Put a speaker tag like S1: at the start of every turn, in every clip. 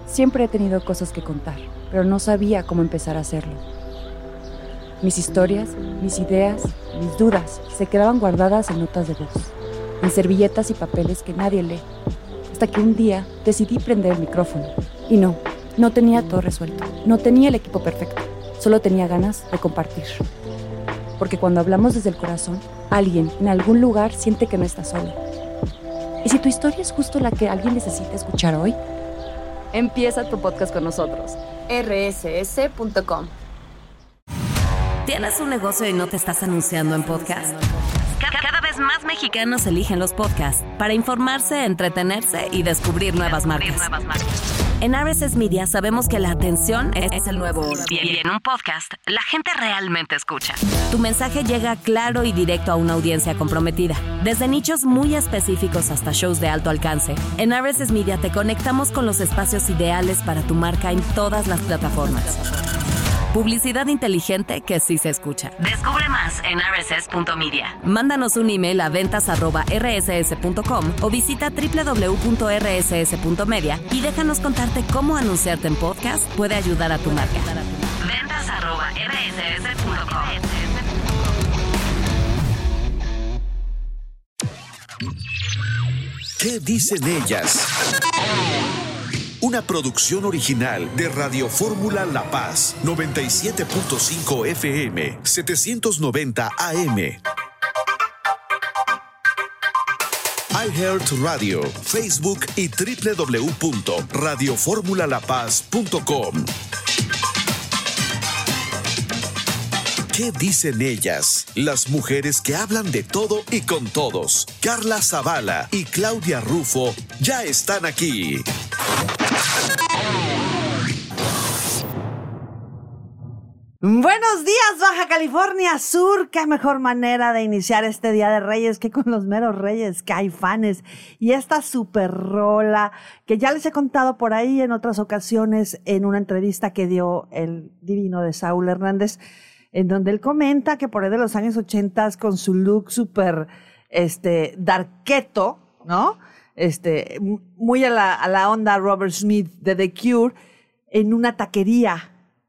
S1: Siempre he tenido cosas que contar, pero no sabía cómo empezar a hacerlo. Mis historias, mis ideas, mis dudas se quedaban guardadas en notas de voz, en servilletas y papeles que nadie lee, hasta que un día decidí prender el micrófono. Y no tenía todo resuelto, no tenía el equipo perfecto, solo tenía ganas de compartir. Porque cuando hablamos desde el corazón, alguien en algún lugar siente que no está solo. ¿Y si tu historia es justo la que alguien necesita escuchar hoy? Empieza tu podcast con nosotros. rss.com.
S2: ¿Tienes un negocio y no te estás anunciando en podcast? Cada vez más mexicanos eligen los podcasts para informarse, entretenerse y descubrir nuevas marcas. En RSS Media sabemos que la atención es el nuevo oro. Y en un podcast, la gente realmente escucha. Tu mensaje llega claro y directo a una audiencia comprometida. Desde nichos muy específicos hasta shows de alto alcance, en RSS Media te conectamos con los espacios ideales para tu marca en todas las plataformas. Publicidad inteligente que sí se escucha. Descubre más en rss.media. Mándanos un email a ventas@rss.com o visita www.rss.media y déjanos contarte cómo anunciarte en podcast puede ayudar a tu marca. ventas@rss.com.
S3: ¿Qué dicen ellas? Una producción original de Radio Fórmula La Paz, 97.5 FM, 790 AM. iHeartRadio, Facebook y www.radioformulalapaz.com. ¿Qué dicen ellas? Las mujeres que hablan de todo y con todos. Carla Zavala y Claudia Rufo ya están aquí.
S4: Buenos días, Baja California Sur. Qué mejor manera de iniciar este Día de Reyes que con los meros Reyes Caifanes. Y esta super rola que ya les he contado por ahí en otras ocasiones en una entrevista que dio el divino de Saúl Hernández, en donde él comenta que por ahí de los años 80 con su look súper darketo, ¿no? Muy a la onda Robert Smith de The Cure, en una taquería,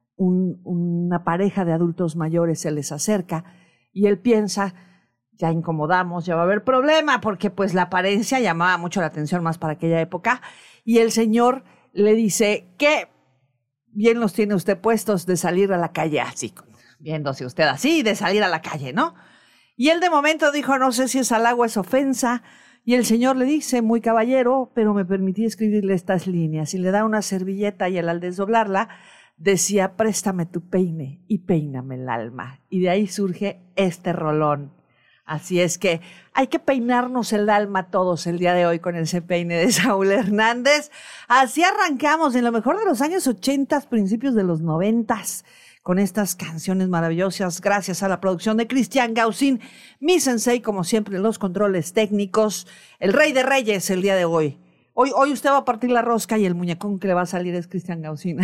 S4: una pareja de adultos mayores se les acerca y él piensa, ya incomodamos, ya va a haber problema, porque pues la apariencia llamaba mucho la atención más para aquella época, y el señor le dice, qué bien los tiene usted puestos de salir a la calle así, viéndose usted así, de salir a la calle, ¿no? Y él de momento dijo, no sé si es halago, es ofensa. Y el señor le dice, muy caballero, pero me permití escribirle estas líneas. Y le da una servilleta y él al desdoblarla decía, préstame tu peine y peíname el alma. Y de ahí surge este rolón. Así es que hay que peinarnos el alma todos el día de hoy con ese peine de Saúl Hernández. Así arrancamos en lo mejor de los años 80, principios de los 90, con estas canciones maravillosas, gracias a la producción de Cristian Gaussin, mi sensei, como siempre, en los controles técnicos, el rey de reyes el día de hoy. Hoy usted va a partir la rosca y el muñecón que le va a salir es Cristian Gaussin.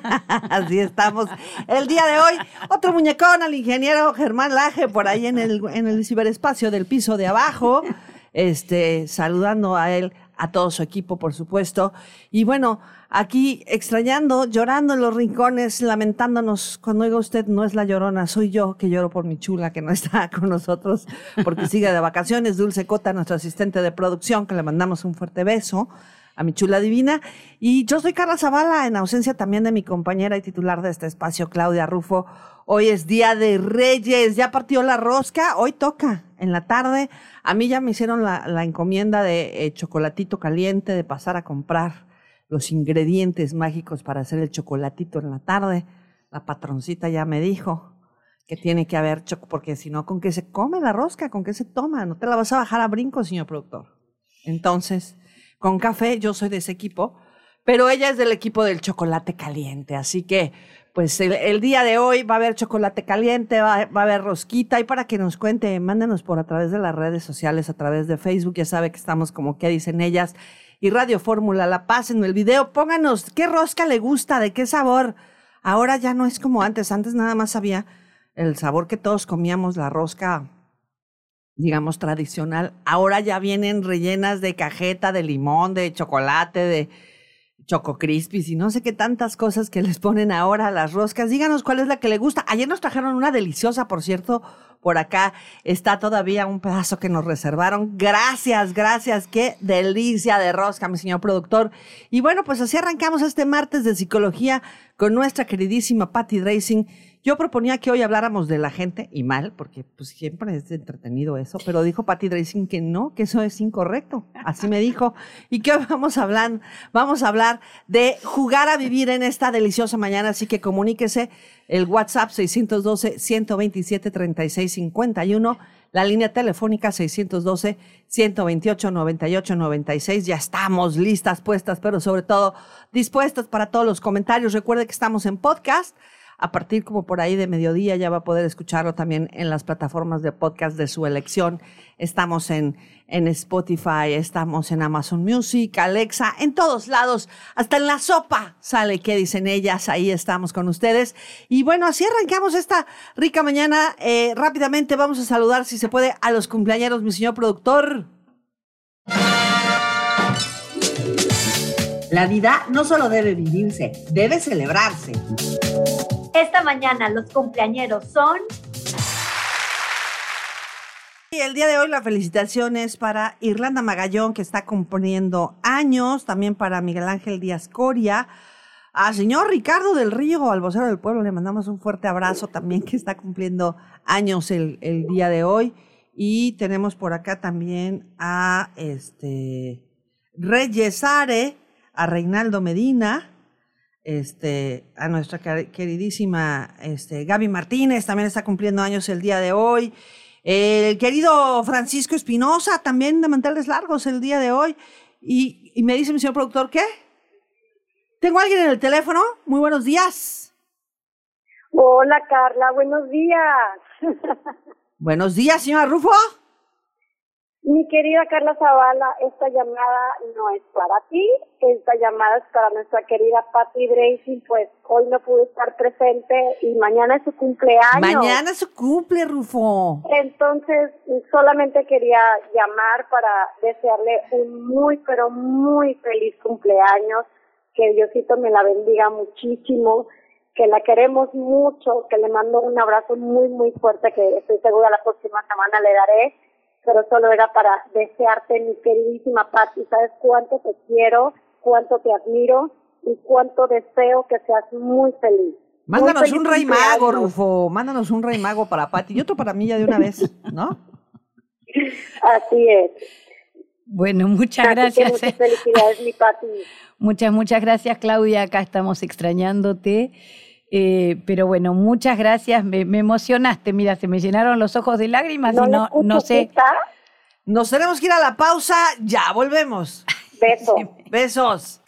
S4: Así estamos el día de hoy. Otro muñecón al ingeniero Germán Laje por ahí en el ciberespacio del piso de abajo, saludando a él, a todo su equipo, por supuesto. Y bueno, aquí extrañando, llorando en los rincones, lamentándonos. Cuando oiga usted, no es la Llorona, soy yo que lloro por mi chula que no está con nosotros porque sigue de vacaciones. Dulce Cota, nuestra asistente de producción, que le mandamos un fuerte beso a mi chula divina. Y yo soy Carla Zavala, en ausencia también de mi compañera y titular de este espacio, Claudia Rufo. Hoy es Día de Reyes, ya partió la rosca, hoy toca en la tarde. A mí ya me hicieron la encomienda de chocolatito caliente, de pasar a comprar los ingredientes mágicos para hacer el chocolatito en la tarde. La patroncita ya me dijo que tiene que haber porque si no, ¿con qué se come la rosca? ¿Con qué se toma? No te la vas a bajar a brincos, señor productor. Entonces, con café, yo soy de ese equipo, pero ella es del equipo del chocolate caliente, así que pues el día de hoy va a haber chocolate caliente, va a haber rosquita, y para que nos cuente, mándenos por a través de las redes sociales, a través de Facebook, ya sabe que estamos como ¿Qué dicen ellas? Y Radio Fórmula La Paz en el video, pónganos qué rosca le gusta, de qué sabor. Ahora ya no es como antes nada más había el sabor que todos comíamos, la rosca, digamos, tradicional. Ahora ya vienen rellenas de cajeta, de limón, de chocolate, de Choco Crispies y no sé qué tantas cosas que les ponen ahora a las roscas. Díganos cuál es la que le gusta. Ayer nos trajeron una deliciosa, por cierto. Por acá está todavía un pedazo que nos reservaron. Gracias. Qué delicia de rosca, mi señor productor. Y bueno, pues así arrancamos este martes de psicología con nuestra queridísima Patti Dreising. Yo proponía que hoy habláramos de la gente, y mal, porque pues siempre es entretenido eso, pero dijo Patti Dreising que no, que eso es incorrecto. Así me dijo. Y que hoy vamos a hablar de jugar a vivir en esta deliciosa mañana, así que comuníquese. El WhatsApp 612-127-3651, la línea telefónica 612-128-9896. Ya estamos listas, puestas, pero sobre todo dispuestas para todos los comentarios. Recuerde que estamos en podcast. A partir como por ahí de mediodía ya va a poder escucharlo también en las plataformas de podcast de su elección. Estamos en Spotify, estamos en Amazon Music, Alexa, en todos lados. Hasta en la sopa sale ¿Qué dicen ellas? Ahí estamos con ustedes. Y bueno, así arrancamos esta rica mañana. Rápidamente vamos a saludar, si se puede, a los cumpleañeros, mi señor productor.
S5: La vida no solo debe vivirse, debe celebrarse.
S6: Esta mañana los cumpleañeros son...
S4: Y el día de hoy la felicitación es para Irlanda Magallón, que está cumpliendo años, también para Miguel Ángel Díaz Coria, al señor Ricardo del Río, al vocero del pueblo, le mandamos un fuerte abrazo también, que está cumpliendo años el día de hoy. Y tenemos por acá también a Reyes Are, a Reinaldo Medina, a nuestra queridísima Gaby Martínez, también está cumpliendo años el día de hoy. El querido Francisco Espinosa, también de manteles largos el día de hoy. Y me dice mi señor productor, ¿qué? ¿Tengo a alguien en el teléfono? Muy buenos días.
S7: Hola, Carla, buenos días.
S4: Buenos días, señora Rufo.
S7: Mi querida Carla Zavala, esta llamada no es para ti, esta llamada es para nuestra querida Patti Dreising, pues hoy no pude estar presente y mañana es su cumpleaños.
S4: Mañana es su cumple, Rufo.
S7: Entonces, solamente quería llamar para desearle un muy, pero muy feliz cumpleaños, que Diosito me la bendiga muchísimo, que la queremos mucho, que le mando un abrazo muy, muy fuerte, que estoy segura la próxima semana le daré. Pero solo era para desearte, mi queridísima Patti, sabes cuánto te quiero, cuánto te admiro y cuánto deseo que seas muy feliz.
S4: Mándanos
S7: muy feliz
S4: un rey mago, Rufo, mándanos un rey mago para Patti y otro para mí ya de una vez, ¿no?
S7: Así es.
S2: Bueno, muchas gracias.
S7: Muchas felicidades, mi Patti.
S2: Muchas gracias, Claudia, acá estamos extrañándote. Pero bueno, muchas gracias, me emocionaste, mira, se me llenaron los ojos de lágrimas y no sé.
S4: Nos tenemos que ir a la pausa, ya volvemos.
S7: Besos.
S4: Besos.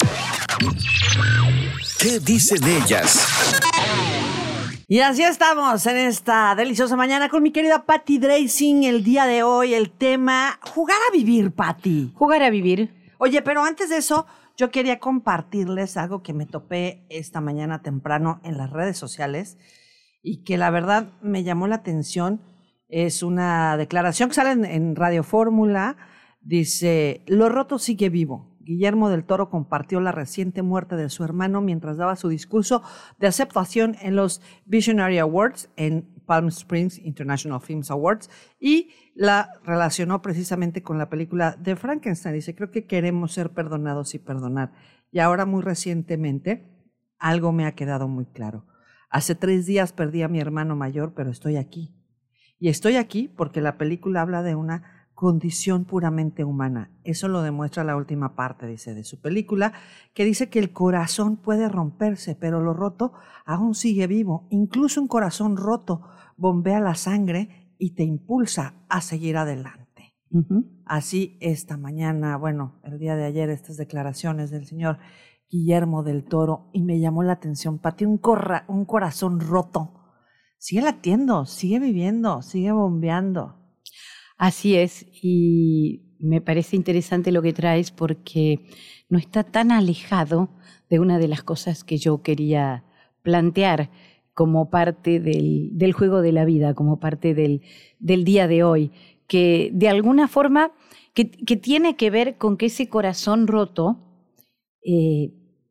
S3: ¿Qué dicen ellas?
S4: Y así estamos en esta deliciosa mañana con mi querida Patti Dreising. El día de hoy, el tema, jugar a vivir, Patti.
S2: Jugar a vivir.
S4: Oye, pero antes de eso, yo quería compartirles algo que me topé esta mañana temprano en las redes sociales y que la verdad me llamó la atención. Es una declaración que sale en Radio Fórmula. Dice, lo roto sigue vivo. Guillermo del Toro compartió la reciente muerte de su hermano mientras daba su discurso de aceptación en los Visionary Awards en Palm Springs International Films Awards y la relacionó precisamente con la película de Frankenstein. Dice, creo que queremos ser perdonados y perdonar. Y ahora muy recientemente algo me ha quedado muy claro. Hace 3 días perdí a mi hermano mayor, pero estoy aquí. Y estoy aquí porque la película habla de una condición puramente humana. Eso lo demuestra la última parte, dice, de su película, que dice que el corazón puede romperse, pero lo roto aún sigue vivo. Incluso un corazón roto bombea la sangre y te impulsa a seguir adelante. Así esta mañana, bueno, el día de ayer, estas declaraciones del señor Guillermo del Toro, y me llamó la atención, Patti, un corazón roto. Sigue latiendo, sigue viviendo, sigue bombeando.
S2: Así es, y me parece interesante lo que traes porque no está tan alejado de una de las cosas que yo quería plantear como parte del juego de la vida, como parte del día de hoy, que de alguna forma que tiene que ver con que ese corazón roto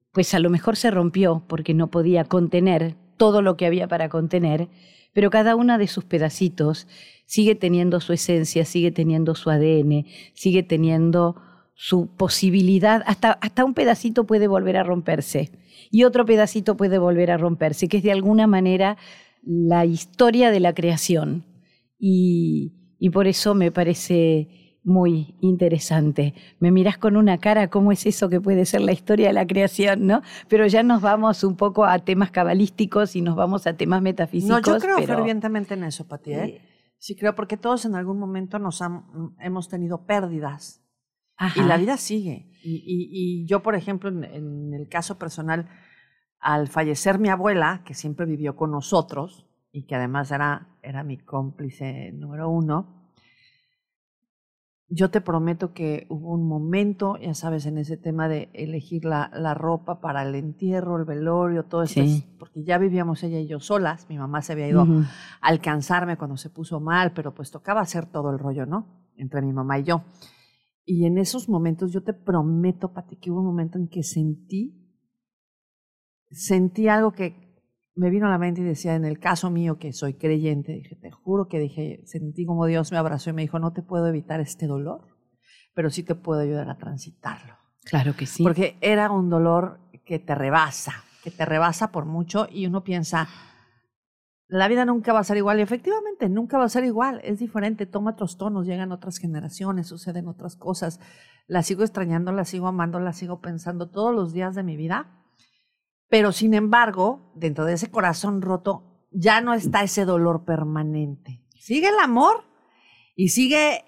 S8: pues a lo mejor se rompió porque no podía contener todo lo que había para contener, pero cada uno de sus pedacitos sigue teniendo su esencia, sigue teniendo su ADN, sigue teniendo su posibilidad, hasta un pedacito puede volver a romperse y otro pedacito puede volver a romperse, que es de alguna manera la historia de la creación. Y por eso me parece muy interesante. Me mirás con una cara, ¿cómo es eso que puede ser la historia de la creación, no? Pero ya nos vamos un poco a temas cabalísticos y nos vamos a temas metafísicos.
S4: No, yo creo fervientemente en eso, Pati, ¿eh? Sí creo, porque todos en algún momento hemos tenido pérdidas. Ajá. Y la vida sigue. Y yo, por ejemplo, en el caso personal, al fallecer mi abuela, que siempre vivió con nosotros y que además era mi cómplice número 1, yo te prometo que hubo un momento, ya sabes, en ese tema de elegir la ropa para el entierro, el velorio, todo esto, porque ya vivíamos ella y yo solas. Mi mamá se había ido a alcanzarme cuando se puso mal, pero pues tocaba hacer todo el rollo, ¿no? Entre mi mamá y yo. Y en esos momentos, yo te prometo, Pati, que hubo un momento en que sentí algo que me vino a la mente y decía, en el caso mío, que soy creyente, dije, te juro que sentí como Dios me abrazó y me dijo, no te puedo evitar este dolor, pero sí te puedo ayudar a transitarlo.
S8: Claro que sí.
S4: Porque era un dolor que te rebasa por mucho, y uno piensa, la vida nunca va a ser igual, y efectivamente nunca va a ser igual, es diferente, toma otros tonos, llegan otras generaciones, suceden otras cosas, la sigo extrañando, la sigo amando, la sigo pensando todos los días de mi vida, pero sin embargo, dentro de ese corazón roto, ya no está ese dolor permanente. Sigue el amor y sigue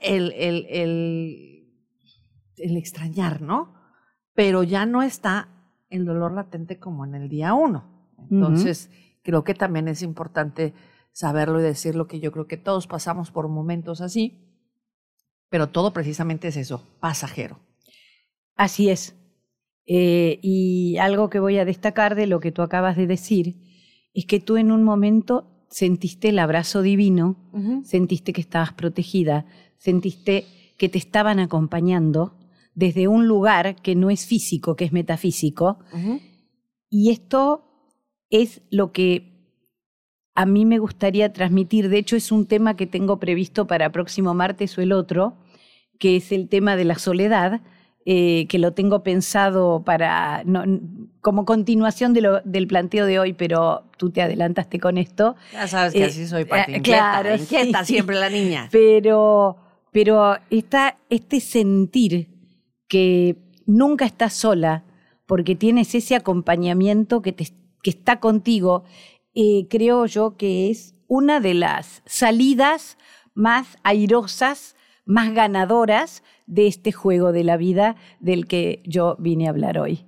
S4: el extrañar, ¿no? Pero ya no está el dolor latente como en el día 1. Entonces, creo que también es importante saberlo y decirlo, que yo creo que todos pasamos por momentos así, pero todo precisamente es eso, pasajero.
S8: Así es. Y algo que voy a destacar de lo que tú acabas de decir es que tú en un momento sentiste el abrazo divino, sentiste que estabas protegida, sentiste que te estaban acompañando desde un lugar que no es físico, que es metafísico. Y esto es lo que a mí me gustaría transmitir. De hecho, es un tema que tengo previsto para próximo martes o el otro, que es el tema de la soledad, que lo tengo pensado para como continuación del planteo de hoy, pero tú te adelantaste con esto.
S4: Ya sabes que así soy, Pati, inquieta siempre la niña.
S8: Pero está este sentir que nunca estás sola, porque tienes ese acompañamiento que está contigo, creo yo que es una de las salidas más airosas, más ganadoras de este juego de la vida del que yo vine a hablar hoy.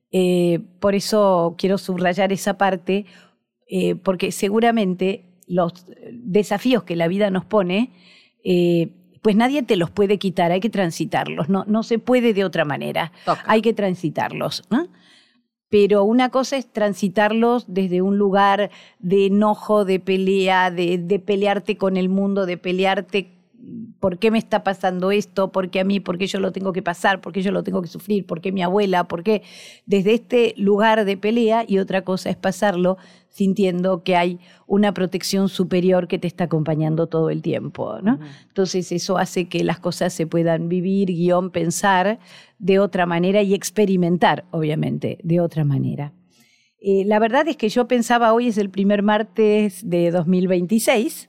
S8: Por eso quiero subrayar esa parte, porque seguramente los desafíos que la vida nos pone, pues nadie te los puede quitar, hay que transitarlos, no se puede de otra manera, hay que transitarlos, ¿no? Pero una cosa es transitarlos desde un lugar de enojo, de pelea, de pelearte con el mundo, de pelearte ¿por qué me está pasando esto? ¿Por qué a mí? ¿Por qué yo lo tengo que pasar? ¿Por qué yo lo tengo que sufrir? ¿Por qué mi abuela? ¿Por qué? Desde este lugar de pelea, y otra cosa es pasarlo sintiendo que hay una protección superior que te está acompañando todo el tiempo, ¿no? Entonces eso hace que las cosas se puedan vivir, pensar de otra manera y experimentar, obviamente, de otra manera. La verdad es que yo pensaba, hoy es el primer martes de 2026,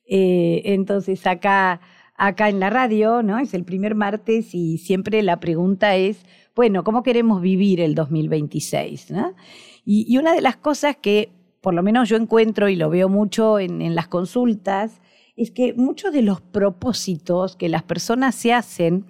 S8: entonces acá en la radio, ¿no? Es el primer martes y siempre la pregunta es, bueno, ¿cómo queremos vivir el 2026? ¿No? Y una de las cosas que por lo menos yo encuentro y lo veo mucho en las consultas es que muchos de los propósitos que las personas se hacen,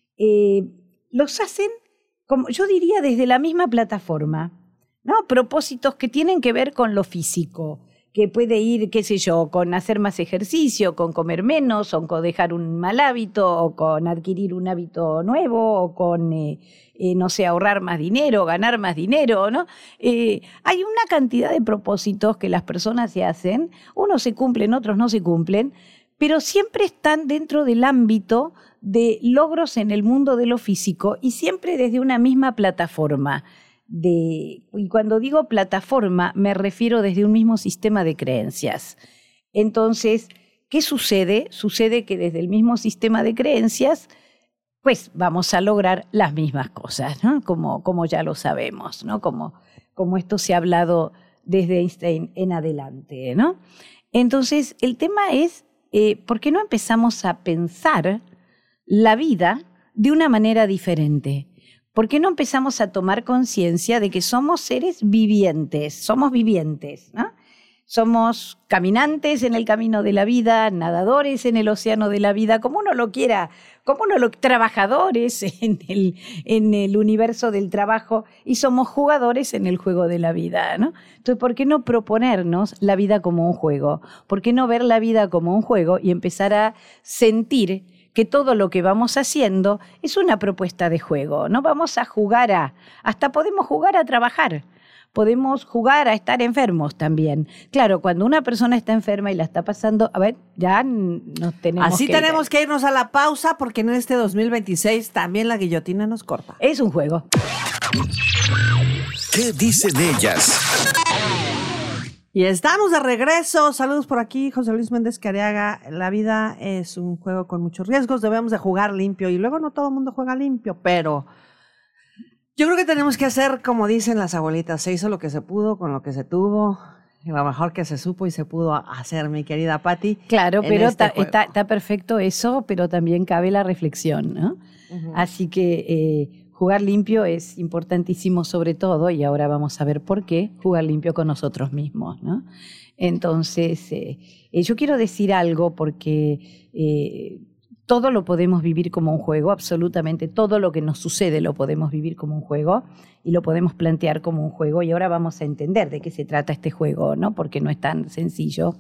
S8: los hacen, como yo diría, desde la misma plataforma, ¿no? Propósitos que tienen que ver con lo físico, que puede ir, qué sé yo, con hacer más ejercicio, con comer menos, o con dejar un mal hábito, o con adquirir un hábito nuevo, o con, no sé, ahorrar más dinero, ganar más dinero, ¿no? Hay una cantidad de propósitos que las personas se hacen, unos se cumplen, otros no se cumplen, pero siempre están dentro del ámbito de logros en el mundo de lo físico y siempre desde una misma plataforma. y cuando digo plataforma me refiero desde un mismo sistema de creencias. Entonces, ¿qué sucede? Sucede que desde el mismo sistema de creencias pues vamos a lograr las mismas cosas, ¿no? Como ya lo sabemos, ¿no? Como esto se ha hablado desde Einstein en adelante, ¿no? Entonces, el tema es, ¿por qué no empezamos a pensar la vida de una manera diferente? ¿Por qué no empezamos a tomar conciencia de que somos seres vivientes, ¿no? Somos caminantes en el camino de la vida, nadadores en el océano de la vida, como uno lo quiera, trabajadores en el universo del trabajo y somos jugadores en el juego de la vida, ¿no? Entonces, ¿por qué no proponernos la vida como un juego? ¿Por qué no ver la vida como un juego y empezar a sentir que todo lo que vamos haciendo es una propuesta de juego? No vamos a jugar hasta podemos jugar a trabajar. Podemos jugar a estar enfermos también. Claro, cuando una persona está enferma y la está pasando, a ver, ya nos tenemos
S4: Así
S8: que
S4: tenemos
S8: ir.
S4: que irnos a la pausa porque en este 2026 también la guillotina nos corta.
S8: Es un juego.
S3: ¿Qué dicen ellas?
S4: Y estamos de regreso. Saludos por aquí, José Luis Méndez Careaga. La vida es un juego con muchos riesgos. Debemos de jugar limpio. Y luego no todo el mundo juega limpio, pero yo creo que tenemos que hacer como dicen las abuelitas. Se hizo lo que se pudo con lo que se tuvo. Y lo mejor que se supo y se pudo hacer, mi querida Patti.
S8: Claro, pero está perfecto eso, pero también cabe la reflexión, ¿no? Uh-huh. Así que jugar limpio es importantísimo sobre todo, y ahora vamos a ver por qué, jugar limpio con nosotros mismos, ¿no? Entonces, yo quiero decir algo porque todo lo podemos vivir como un juego, absolutamente todo lo que nos sucede lo podemos vivir como un juego y lo podemos plantear como un juego, y ahora vamos a entender de qué se trata este juego, ¿no? Porque no es tan sencillo.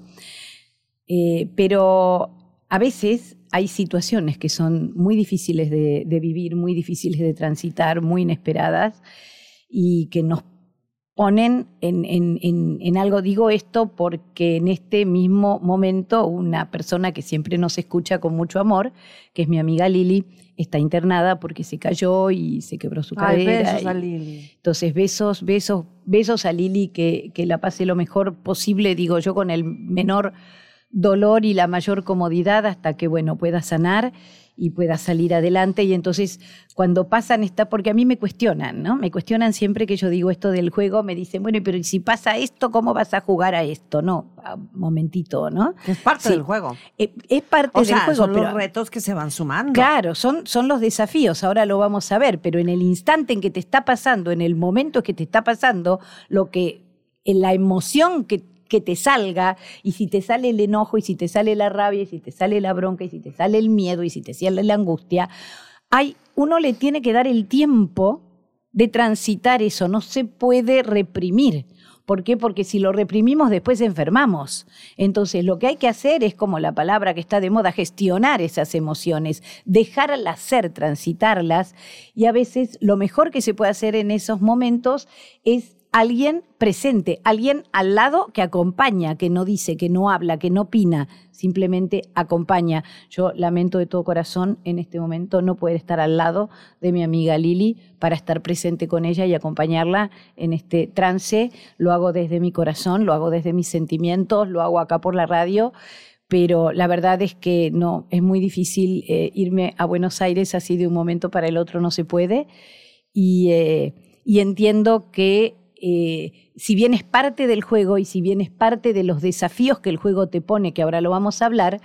S8: Pero a veces hay situaciones que son muy difíciles de vivir, muy difíciles de transitar, muy inesperadas y que nos ponen en algo. Digo esto porque en este mismo momento una persona que siempre nos escucha con mucho amor, que es mi amiga Lili, está internada porque se cayó y se quebró su cadera.
S4: Besos a Lili.
S8: Entonces, besos a Lili, que la pase lo mejor posible, digo yo, con el menor dolor y la mayor comodidad hasta que, bueno, pueda sanar y pueda salir adelante. Y entonces, cuando pasan porque a mí me cuestionan, ¿no? Me cuestionan siempre que yo digo esto del juego, me dicen, bueno, pero si pasa esto, ¿cómo vas a jugar a esto? No, un momentito, ¿no?
S4: Es parte del juego.
S8: Es parte del juego.
S4: Son los retos que se van sumando.
S8: Claro, son los desafíos, ahora lo vamos a ver, pero en el instante en que te está pasando, en el momento que te está pasando, en la emoción que te salga, y si te sale el enojo, y si te sale la rabia, y si te sale la bronca, y si te sale el miedo, y si te sale la angustia, uno le tiene que dar el tiempo de transitar eso, no se puede reprimir. ¿Por qué? Porque si lo reprimimos después enfermamos. Entonces lo que hay que hacer es, como la palabra que está de moda, gestionar esas emociones, dejarlas ser, transitarlas, y a veces lo mejor que se puede hacer en esos momentos es alguien presente, alguien al lado que acompaña, que no dice, que no habla, que no opina, simplemente acompaña. Yo lamento de todo corazón en este momento no poder estar al lado de mi amiga Lili para estar presente con ella y acompañarla en este trance. Lo hago desde mi corazón, lo hago desde mis sentimientos, lo hago acá por la radio, pero la verdad es que no, es muy difícil irme a Buenos Aires así de un momento para el otro, no se puede, y entiendo que si bien es parte del juego y si bien es parte de los desafíos que el juego te pone, que ahora lo vamos a hablar,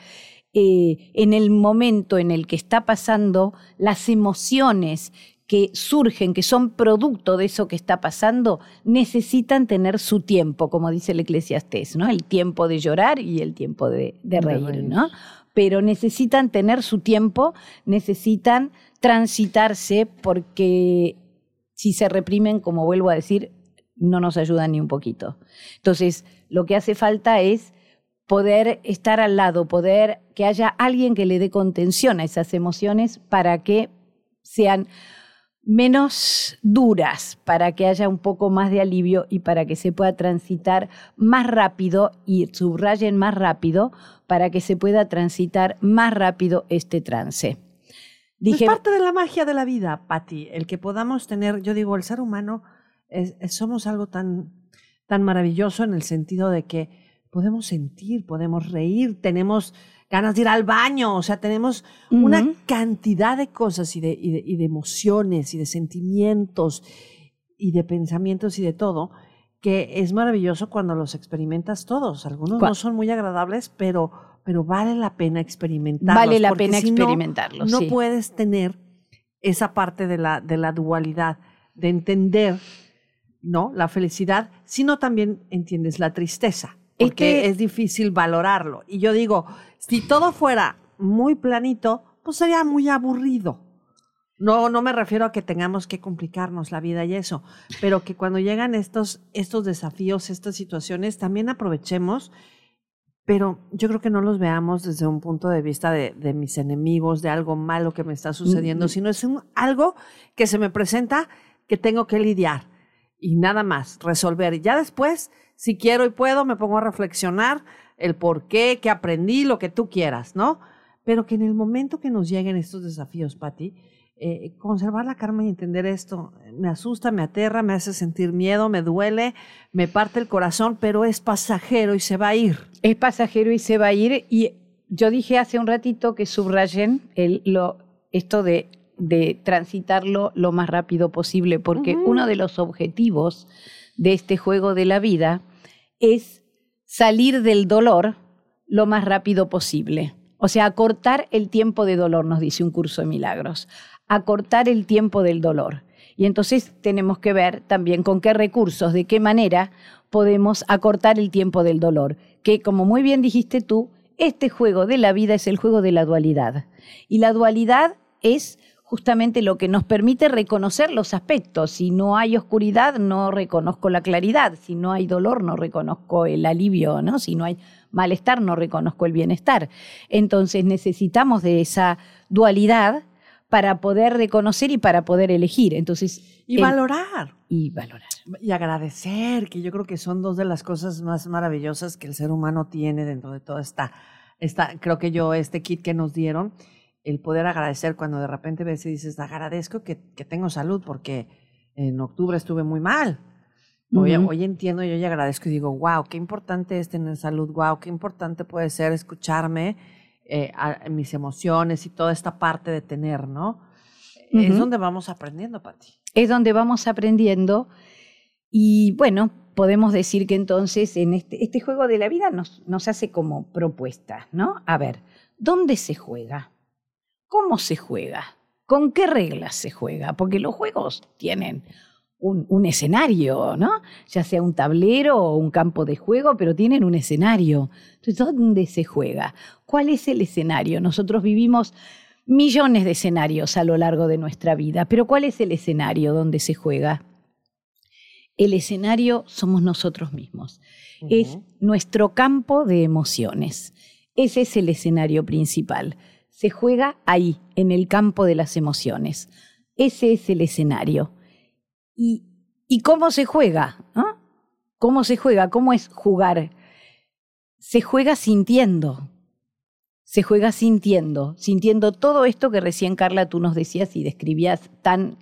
S8: en el momento en el que está pasando, las emociones que surgen, que son producto de eso que está pasando, necesitan tener su tiempo, como dice el Eclesiastés, ¿no? El tiempo de llorar y el tiempo de reír, ¿no? Pero necesitan tener su tiempo, necesitan transitarse, porque si se reprimen, como vuelvo a decir, no nos ayudan ni un poquito. Entonces, lo que hace falta es poder estar al lado, que haya alguien que le dé contención a esas emociones para que sean menos duras, para que haya un poco más de alivio y para que se pueda transitar más rápido, y subrayen más rápido, para que se pueda transitar más rápido este trance.
S4: Es parte de la magia de la vida, Patti, el que podamos tener, yo digo, el ser humano somos algo tan maravilloso en el sentido de que podemos sentir, podemos reír, tenemos ganas de ir al baño, o sea, tenemos una cantidad de cosas y de emociones y de sentimientos y de pensamientos y de todo, que es maravilloso cuando los experimentas todos. Algunos no son muy agradables, pero vale la pena experimentarlos.
S8: Vale la pena experimentarlos,
S4: no puedes tener esa parte de la dualidad, de entender, ¿no?, la felicidad, sino también entiendes la tristeza, porque es difícil valorarlo. Y yo digo, si todo fuera muy planito, pues sería muy aburrido. No me refiero a que tengamos que complicarnos la vida y eso, pero que cuando llegan estos desafíos, estas situaciones, también aprovechemos, pero yo creo que no los veamos desde un punto de vista de mis enemigos, de algo malo que me está sucediendo, sino es algo que se me presenta que tengo que lidiar y nada más, resolver. Y ya después, si quiero y puedo, me pongo a reflexionar el por qué, qué aprendí, lo que tú quieras, ¿no? Pero que en el momento que nos lleguen estos desafíos, Pati, conservar la calma y entender esto, me asusta, me aterra, me hace sentir miedo, me duele, me parte el corazón, pero es pasajero y se va a ir.
S8: Es pasajero y se va a ir. Y yo dije hace un ratito que subrayen esto de transitarlo lo más rápido posible, porque uno de los objetivos de este juego de la vida es salir del dolor lo más rápido posible. O sea, acortar el tiempo de dolor, nos dice un curso de milagros. Acortar el tiempo del dolor. Y entonces tenemos que ver también con qué recursos, de qué manera podemos acortar el tiempo del dolor. Que, como muy bien dijiste tú, este juego de la vida es el juego de la dualidad. Y la dualidad es justamente lo que nos permite reconocer los aspectos. Si no hay oscuridad, no reconozco la claridad. Si no hay dolor, no reconozco el alivio, ¿no? Si no hay malestar, no reconozco el bienestar. Entonces necesitamos de esa dualidad para poder reconocer y para poder elegir. Entonces,
S4: valorar.
S8: Y valorar.
S4: Y agradecer, que yo creo que son dos de las cosas más maravillosas que el ser humano tiene dentro de toda creo que este kit que nos dieron, el poder agradecer cuando de repente ves y dices, agradezco que tengo salud porque en octubre estuve muy mal. Hoy entiendo, yo ya agradezco y digo, wow, qué importante es tener salud, wow, qué importante puede ser escucharme, mis emociones y toda esta parte de tener, ¿no? Es donde vamos aprendiendo, Pati.
S8: Es donde vamos aprendiendo y, bueno, podemos decir que entonces en este juego de la vida nos hace como propuesta, ¿no? A ver, ¿dónde se juega? ¿Cómo se juega? ¿Con qué reglas se juega? Porque los juegos tienen un escenario, ¿no? Ya sea un tablero o un campo de juego, pero tienen un escenario. Entonces, ¿dónde se juega? ¿Cuál es el escenario? Nosotros vivimos millones de escenarios a lo largo de nuestra vida, pero ¿cuál es el escenario donde se juega? El escenario somos nosotros mismos. Es nuestro campo de emociones. Ese es el escenario principal. Se juega ahí, en el campo de las emociones. Ese es el escenario. ¿Y cómo se juega? ¿Ah? ¿Cómo se juega? ¿Cómo es jugar? Se juega sintiendo. Se juega sintiendo todo esto que recién, Carla, tú nos decías y describías tan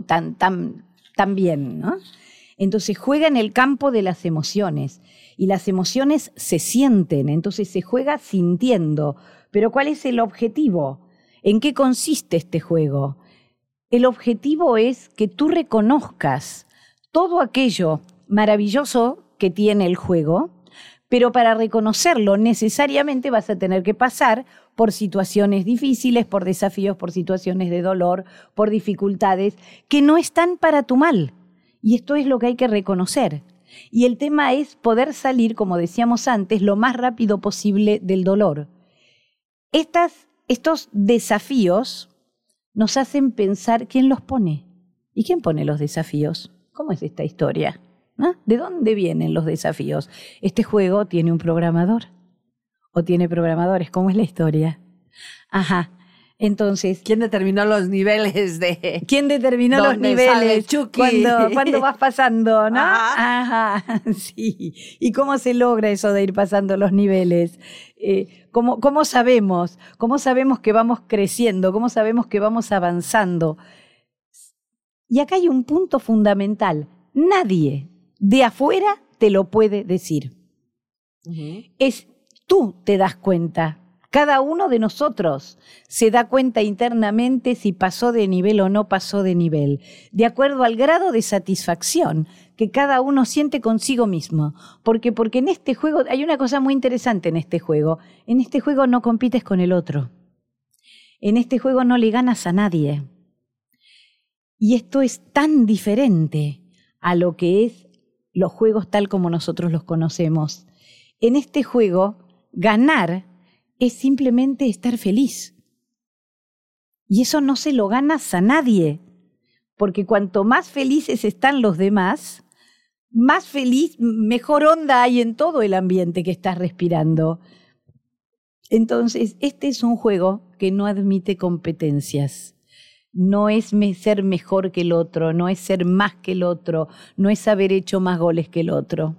S8: bien, ¿no? Entonces juega en el campo de las emociones y las emociones se sienten, entonces se juega sintiendo. Pero ¿cuál es el objetivo? ¿En qué consiste este juego? El objetivo es que tú reconozcas todo aquello maravilloso que tiene el juego, pero para reconocerlo necesariamente vas a tener que pasar por situaciones difíciles, por desafíos, por situaciones de dolor, por dificultades que no están para tu mal. Y esto es lo que hay que reconocer. Y el tema es poder salir, como decíamos antes, lo más rápido posible del dolor. Estos desafíos nos hacen pensar quién los pone. ¿Y quién pone los desafíos? ¿Cómo es esta historia? ¿No? ¿De dónde vienen los desafíos? ¿Este juego tiene un programador? ¿O tiene programadores? ¿Cómo es la historia? Ajá. Entonces,
S4: ¿quién determinó los niveles de...?
S8: ¿Quién determinó los niveles? Cuando vas pasando, ¿no? Ajá, sí. ¿Y cómo se logra eso de ir pasando los niveles? ¿Cómo sabemos? ¿Cómo sabemos que vamos creciendo? ¿Cómo sabemos que vamos avanzando? Y acá hay un punto fundamental. nadie de afuera te lo puede decir. Tú te das cuenta. Cada uno de nosotros se da cuenta internamente si pasó de nivel o no pasó de nivel, de acuerdo al grado de satisfacción que cada uno siente consigo mismo. Porque en este juego, hay una cosa muy interesante en este juego. En este juego no compites con el otro. En este juego no le ganas a nadie. Y esto es tan diferente a lo que es los juegos tal como nosotros los conocemos. En este juego, ganar es simplemente estar feliz. Y eso no se lo ganas a nadie, porque cuanto más felices están los demás, más feliz, mejor onda hay en todo el ambiente que estás respirando. Entonces, este es un juego que no admite competencias. No es ser mejor que el otro, no es ser más que el otro, no es haber hecho más goles que el otro.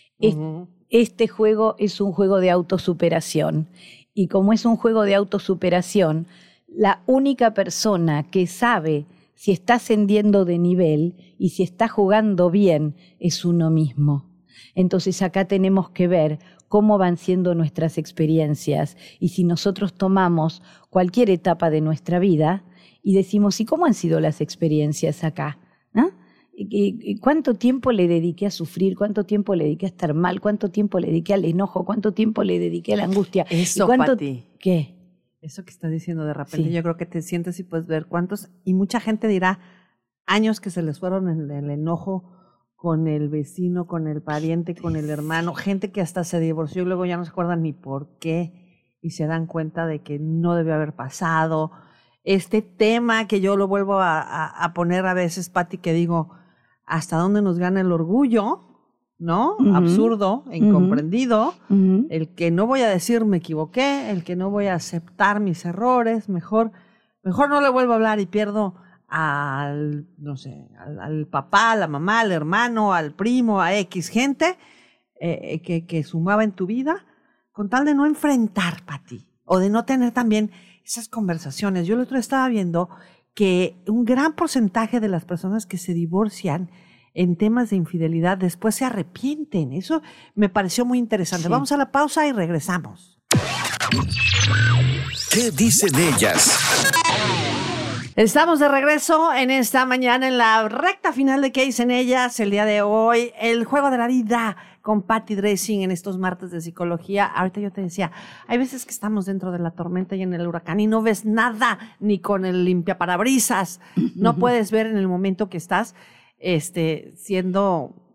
S8: Este juego es un juego de autosuperación. Y como es un juego de autosuperación, la única persona que sabe si está ascendiendo de nivel y si está jugando bien es uno mismo. Entonces acá tenemos que ver cómo van siendo nuestras experiencias y si nosotros tomamos cualquier etapa de nuestra vida y decimos, ¿y cómo han sido las experiencias acá? ¿No? ¿Cuánto tiempo le dediqué a sufrir? ¿Cuánto tiempo le dediqué a estar mal? ¿Cuánto tiempo le dediqué al enojo? ¿Cuánto tiempo le dediqué a la angustia?
S4: Eso, Pati.
S8: ¿Qué?
S4: Eso que estás diciendo de repente, yo creo que te sientes y puedes ver cuántos, y mucha gente dirá años que se les fueron en el enojo con el vecino, con el pariente, con el hermano, gente que hasta se divorció y luego ya no se acuerdan ni por qué y se dan cuenta de que no debió haber pasado. Este tema que yo lo vuelvo a poner a veces, Pati, que digo, ¿hasta dónde nos gana el orgullo? ¿No? Absurdo, incomprendido. El que no voy a decir me equivoqué, el que no voy a aceptar mis errores, mejor no le vuelvo a hablar y pierdo al papá, a la mamá, al hermano, al primo, a X gente que sumaba en tu vida, con tal de no enfrentar, Pati, o de no tener también esas conversaciones. Yo el otro día estaba viendo que un gran porcentaje de las personas que se divorcian en temas de infidelidad después se arrepienten. Eso me pareció muy interesante. Sí. Vamos a la pausa y regresamos.
S3: ¿Qué dicen ellas?
S4: Estamos de regreso en esta mañana en la recta final de ¿Qué dicen ellas? El día de hoy, el juego de la vida con Patti Dressing en estos martes de psicología. Ahorita yo te decía, hay veces que estamos dentro de la tormenta y en el huracán y no ves nada, ni con el limpiaparabrisas. No puedes ver en el momento que estás siendo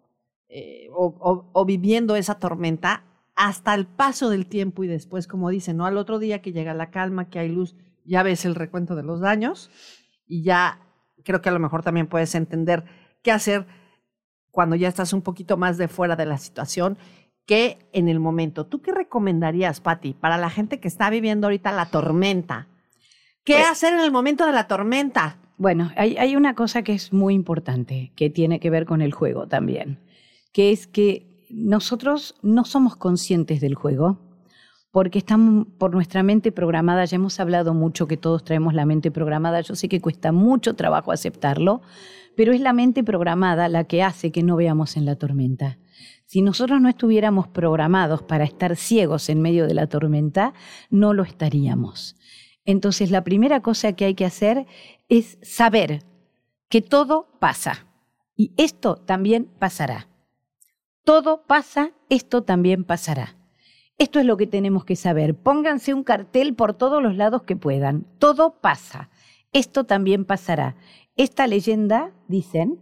S4: o viviendo esa tormenta hasta el paso del tiempo y después, como dicen, ¿no? Al otro día que llega la calma, que hay luz, ya ves el recuento de los daños y ya creo que a lo mejor también puedes entender qué hacer cuando ya estás un poquito más de fuera de la situación que en el momento. ¿Tú qué recomendarías, Patti, para la gente que está viviendo ahorita la tormenta? ¿Qué hacer en el momento de la tormenta?
S8: Bueno, hay una cosa que es muy importante, que tiene que ver con el juego también, que es que nosotros no somos conscientes del juego, porque estamos por nuestra mente programada. Ya hemos hablado mucho que todos traemos la mente programada. Yo sé que cuesta mucho trabajo aceptarlo, pero es la mente programada la que hace que no veamos en la tormenta. Si nosotros no estuviéramos programados para estar ciegos en medio de la tormenta, no lo estaríamos. Entonces, la primera cosa que hay que hacer es saber que todo pasa. Y esto también pasará. Todo pasa, esto también pasará. Esto es lo que tenemos que saber. Pónganse un cartel por todos los lados que puedan. Todo pasa. Esto también pasará. Esta leyenda, dicen,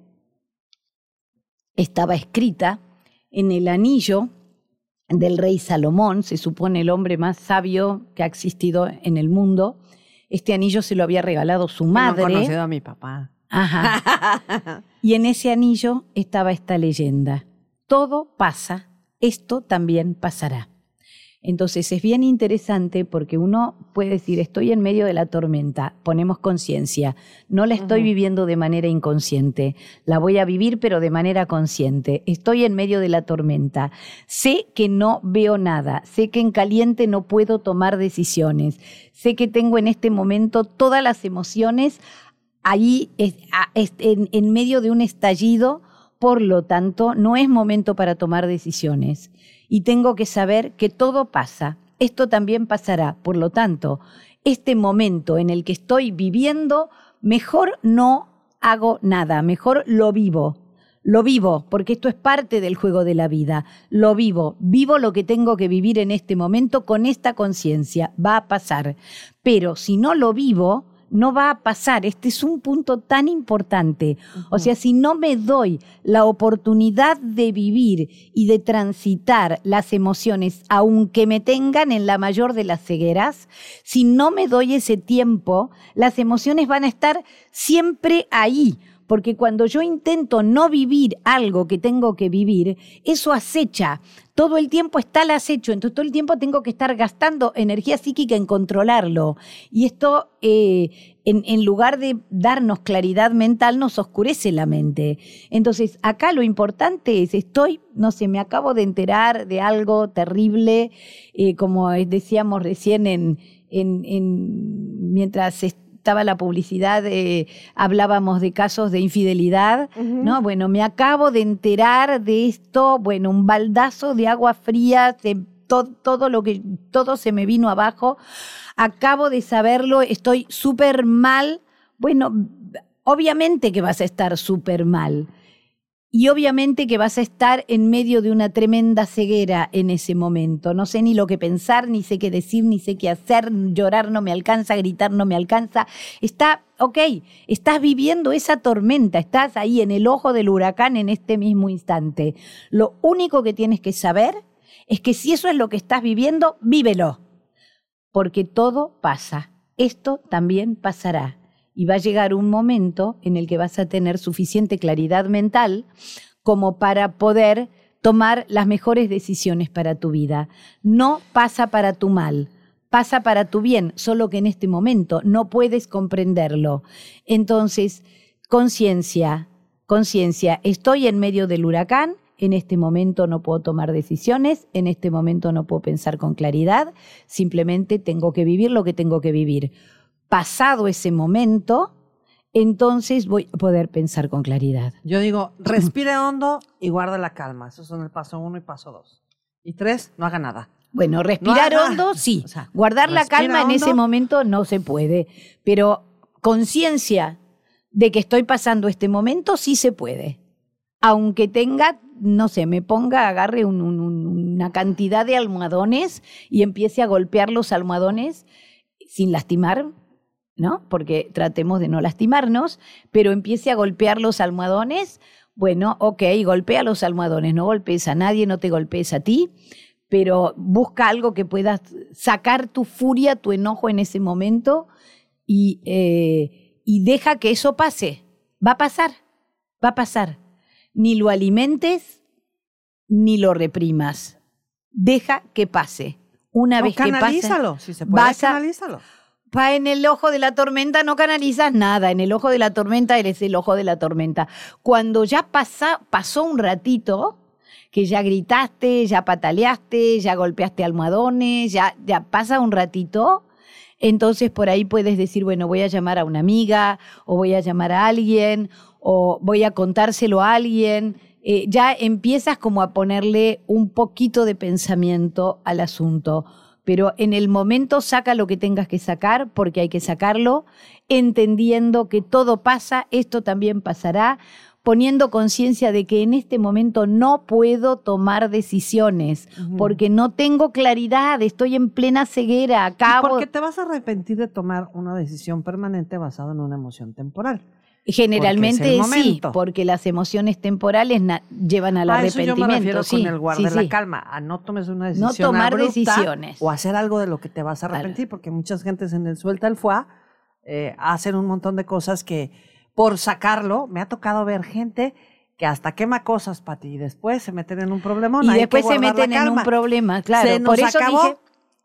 S8: estaba escrita en el anillo del rey Salomón, se supone el hombre más sabio que ha existido en el mundo. Este anillo se lo había regalado su madre.
S4: No he conocido a mi papá.
S8: Ajá. Y en ese anillo estaba esta leyenda. Todo pasa, esto también pasará. Entonces es bien interesante porque uno puede decir, estoy en medio de la tormenta, ponemos conciencia, no la estoy viviendo de manera inconsciente, la voy a vivir pero de manera consciente, estoy en medio de la tormenta, sé que no veo nada, sé que en caliente no puedo tomar decisiones, sé que tengo en este momento todas las emociones ahí en medio de un estallido Por lo tanto, no es momento para tomar decisiones. Y tengo que saber que todo pasa. Esto también pasará. Por lo tanto, este momento en el que estoy viviendo, mejor no hago nada, mejor lo vivo. Lo vivo, porque esto es parte del juego de la vida. Lo vivo. Vivo lo que tengo que vivir en este momento con esta conciencia. Va a pasar. Pero si no lo vivo, no va a pasar. Este es un punto tan importante. O sea, si no me doy la oportunidad de vivir y de transitar las emociones, aunque me tengan en la mayor de las cegueras, si no me doy ese tiempo, las emociones van a estar siempre ahí. Porque cuando yo intento no vivir algo que tengo que vivir, eso acecha. Todo el tiempo está al acecho, entonces todo el tiempo tengo que estar gastando energía psíquica en controlarlo. Y esto, en lugar de darnos claridad mental, nos oscurece la mente. Entonces, acá lo importante es, me acabo de enterar de algo terrible, como decíamos recién mientras estaba la publicidad, hablábamos de casos de infidelidad, ¿no? Bueno, me acabo de enterar de esto, bueno, un baldazo de agua fría, todo se me vino abajo, acabo de saberlo, estoy súper mal. Bueno, obviamente que vas a estar súper mal. Y obviamente que vas a estar en medio de una tremenda ceguera en ese momento. No sé ni lo que pensar, ni sé qué decir, ni sé qué hacer. Llorar no me alcanza, gritar no me alcanza. Estás viviendo esa tormenta, estás ahí en el ojo del huracán en este mismo instante. Lo único que tienes que saber es que si eso es lo que estás viviendo, vívelo. Porque todo pasa. Esto también pasará. Y va a llegar un momento en el que vas a tener suficiente claridad mental como para poder tomar las mejores decisiones para tu vida. No pasa para tu mal, pasa para tu bien, solo que en este momento no puedes comprenderlo. Entonces, conciencia, estoy en medio del huracán, en este momento no puedo tomar decisiones, en este momento no puedo pensar con claridad, simplemente tengo que vivir lo que tengo que vivir. Pasado ese momento, entonces voy a poder pensar con claridad.
S4: Yo digo, respire hondo y guarda la calma. Esos son el paso 1 y paso 2. Y 3, no haga nada.
S8: Bueno, respirar hondo, sí. O sea, guardar la calma hondo, en ese momento no se puede. Pero conciencia de que estoy pasando este momento, sí se puede. Aunque tenga, no sé, agarre una cantidad de almohadones y empiece a golpear los almohadones sin lastimar, ¿no? Porque tratemos de no lastimarnos, pero empiece a golpear los almohadones. Bueno, golpea los almohadones, no golpees a nadie, no te golpees a ti, pero busca algo que puedas sacar tu furia, tu enojo en ese momento y deja que eso pase. Va a pasar. Ni lo alimentes, ni lo reprimas. Deja que pase. Una vez que pase,
S4: canalízalo, si se puede, canalízalo.
S8: En el ojo de la tormenta no canalizas nada. En el ojo de la tormenta eres el ojo de la tormenta. Cuando ya pasó un ratito, que ya gritaste, ya pataleaste, ya golpeaste almohadones, ya pasa un ratito, entonces por ahí puedes decir, bueno, voy a llamar a una amiga, o voy a llamar a alguien, o voy a contárselo a alguien. Ya empiezas como a ponerle un poquito de pensamiento al asunto. Pero en el momento saca lo que tengas que sacar, porque hay que sacarlo, entendiendo que todo pasa, esto también pasará, poniendo conciencia de que en este momento no puedo tomar decisiones, porque no tengo claridad, estoy en plena ceguera.
S4: Porque te vas a arrepentir de tomar una decisión permanente basada en una emoción temporal.
S8: Generalmente sí, porque las emociones temporales llevan al arrepentimiento.
S4: Eso yo me refiero con el guardar la calma, a no tomes una decisión
S8: no tomar
S4: abrupta
S8: decisiones.
S4: O hacer algo de lo que te vas a arrepentir, porque muchas gentes en el suelta el fuá hacen un montón de cosas que por sacarlo, me ha tocado ver gente que hasta quema cosas, Pati, y después se meten en un problemón.
S8: Y después se meten en un problema, claro. Por eso dije,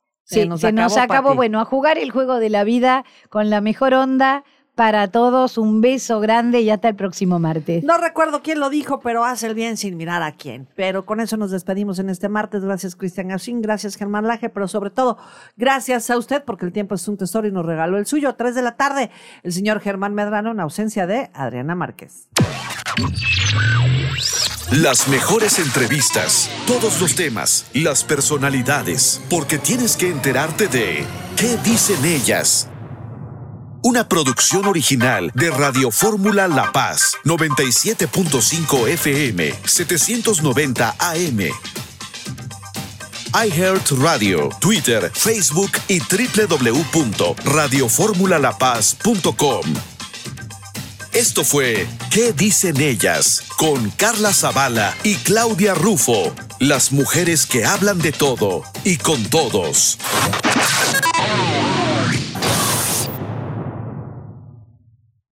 S8: se nos acabó. Bueno, a jugar el juego de la vida con la mejor onda. Para todos, un beso grande y hasta el próximo martes.
S4: No recuerdo quién lo dijo, pero hace el bien sin mirar a quién. Pero con eso nos despedimos en este martes. Gracias, Cristian Gauchin. Gracias, Germán Laje. Pero sobre todo, gracias a usted, porque el tiempo es un tesoro y nos regaló el suyo. 3 de la tarde, el señor Germán Medrano en ausencia de Adriana Márquez.
S3: Las mejores entrevistas, todos los temas, las personalidades, porque tienes que enterarte de ¿Qué dicen ellas? Una producción original de Radio Fórmula La Paz, 97.5 FM, 790 AM. iHeartRadio, Twitter, Facebook y www.radioformulalapaz.com. Esto fue ¿Qué dicen ellas? Con Carla Zavala y Claudia Rufo. Las mujeres que hablan de todo y con todos.